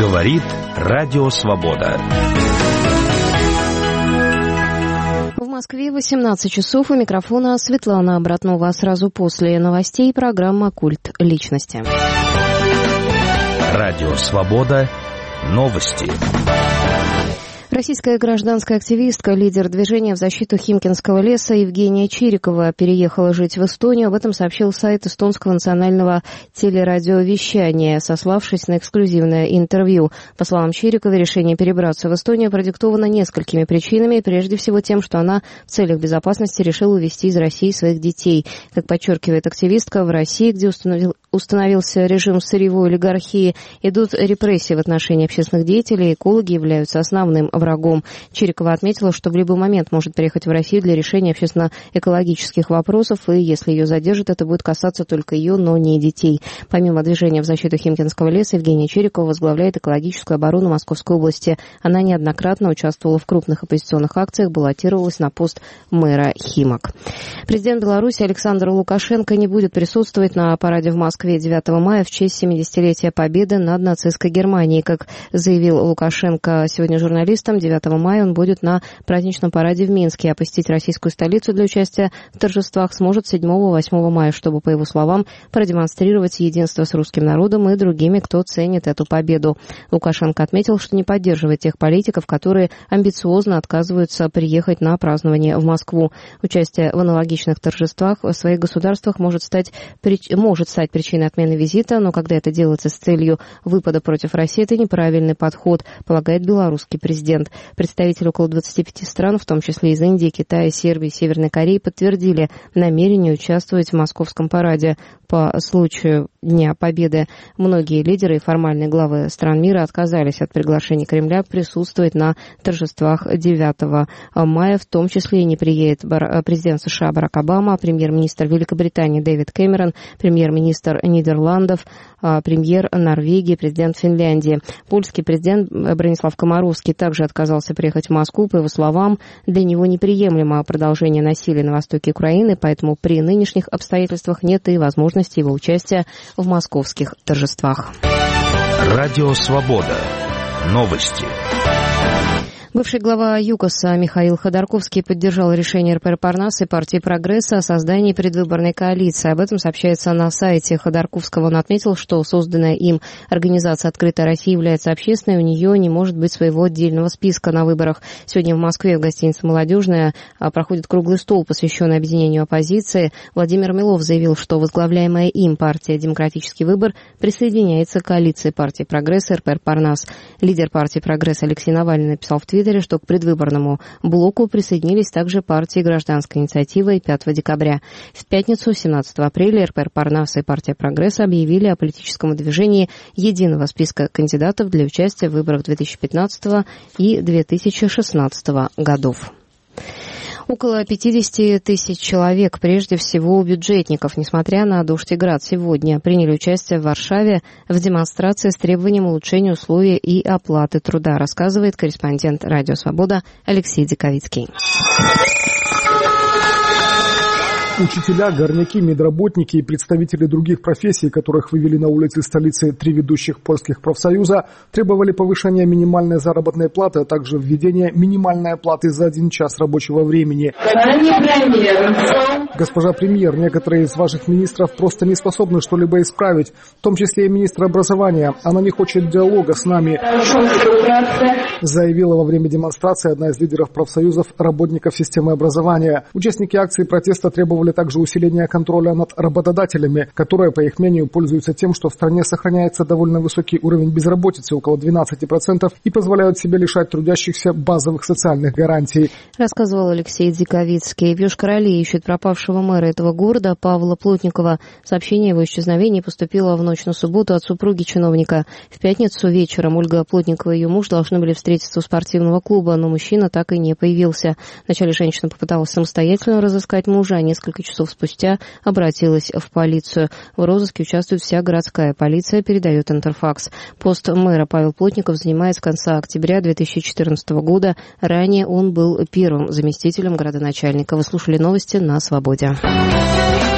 Говорит Радио Свобода. В Москве 18 часов. У микрофона Светлана Братнова. Сразу после новостей программа «Культ личности». Радио Свобода. Новости. Российская гражданская активистка, лидер движения в защиту Химкинского леса Евгения Чирикова переехала жить в Эстонию. Об этом сообщил сайт эстонского национального телерадиовещания, сославшись на эксклюзивное интервью. По словам Чириковой, решение перебраться в Эстонию продиктовано несколькими причинами. Прежде всего тем, что она в целях безопасности решила увезти из России своих детей. Как подчеркивает активистка, в России, где установился режим сырьевой олигархии, идут репрессии в отношении общественных деятелей, экологи являются основным врагом. Чирикова отметила, что в любой момент может приехать в Россию для решения общественно-экологических вопросов, и если ее задержат, это будет касаться только ее, но не детей. Помимо движения в защиту Химкинского леса, Евгения Чирикова возглавляет экологическую оборону Московской области. Она неоднократно участвовала в крупных оппозиционных акциях, баллотировалась на пост мэра Химок. Президент Беларуси Александр Лукашенко не будет присутствовать на параде в Москве 9 мая в честь 70-летия победы над нацистской Германией. Как заявил Лукашенко сегодня журналистам, 9 мая он будет на праздничном параде в Минске, а посетить российскую столицу для участия в торжествах сможет 7-8 мая, чтобы, по его словам, продемонстрировать единство с русским народом и другими, кто ценит эту победу. Лукашенко отметил, что не поддерживает тех политиков, которые амбициозно отказываются приехать на празднование в Москву. Участие в аналогичных торжествах в своих государствах может стать причиной отмены визита, но когда это делается с целью выпада против России, это неправильный подход, полагает белорусский президент. Представители около 25 стран, в том числе из Индии, Китая, Сербии, Северной Кореи, подтвердили намерение участвовать в московском параде по случаю Дня Победы. Многие лидеры и формальные главы стран мира отказались от приглашения Кремля присутствовать на торжествах 9 мая, в том числе и не приедет президент США Барак Обама, премьер-министр Великобритании Дэвид Кэмерон, премьер-министр Нидерландов, премьер Норвегии, президент Финляндии. Польский президент Бронислав Комаровский также отказался приехать в Москву. По его словам, для него неприемлемо продолжение насилия на востоке Украины, поэтому при нынешних обстоятельствах нет и возможности его участия в московских торжествах. Радио Свобода. Новости. Бывший глава ЮКОСа Михаил Ходорковский поддержал решение РПР «Парнас» и партии «Прогресс» о создании предвыборной коалиции. Об этом сообщается на сайте Ходорковского. Он отметил, что созданная им организация «Открытая Россия» является общественной, у нее не может быть своего отдельного списка на выборах. Сегодня в Москве в гостинице «Молодежная» проходит круглый стол, посвященный объединению оппозиции. Владимир Милов заявил, что возглавляемая им партия «Демократический выбор» присоединяется к коалиции партии «Прогресс» и РПР «Парнас». Лидер партии «Прогресс» Алексей Навальный написал в Твиттере, что к предвыборному блоку присоединились также партии «Гражданская инициатива» и 5 декабря. В пятницу, 17 апреля, РПР «Парнас» и партия «Прогресс» объявили о политическом движении единого списка кандидатов для участия в выборах 2015 и 2016 годов. Около 50 тысяч человек, прежде всего бюджетников, несмотря на дождь и град, сегодня приняли участие в Варшаве в демонстрации с требованием улучшения условий и оплаты труда, рассказывает корреспондент «Радио Свобода» Алексей Диковицкий. Учителя, горняки, медработники и представители других профессий, которых вывели на улицы столицы 3 ведущих польских профсоюза, требовали повышения минимальной заработной платы, а также введения минимальной оплаты за 1 час рабочего времени. Госпожа премьер, некоторые из ваших министров просто не способны что-либо исправить, в том числе и министр образования. Она не хочет диалога с нами, заявила во время демонстрации одна из лидеров профсоюзов работников системы образования. Участники акции протеста требовали также усиления контроля над работодателями, которые, по их мнению, пользуются тем, что в стране сохраняется довольно высокий уровень безработицы, около 12%, и позволяют себе лишать трудящихся базовых социальных гарантий. Рассказывал Алексей Диковицкий. В Йошкар-Оле ищут пропавшего мэра этого города Павла Плотникова. Сообщение о его исчезновении поступило в ночь на субботу от супруги чиновника. В пятницу вечером Ольга Плотникова и ее муж должны были встретиться у спортивного клуба, но мужчина так и не появился. Вначале женщина попыталась самостоятельно разыскать мужа, а несколько часов спустя обратилась в полицию. В розыске участвует вся городская полиция, передает Интерфакс. Пост мэра Павел Плотников занимает с конца октября 2014 года. Ранее он был первым заместителем градоначальника. Вы слушали новости на Свободе.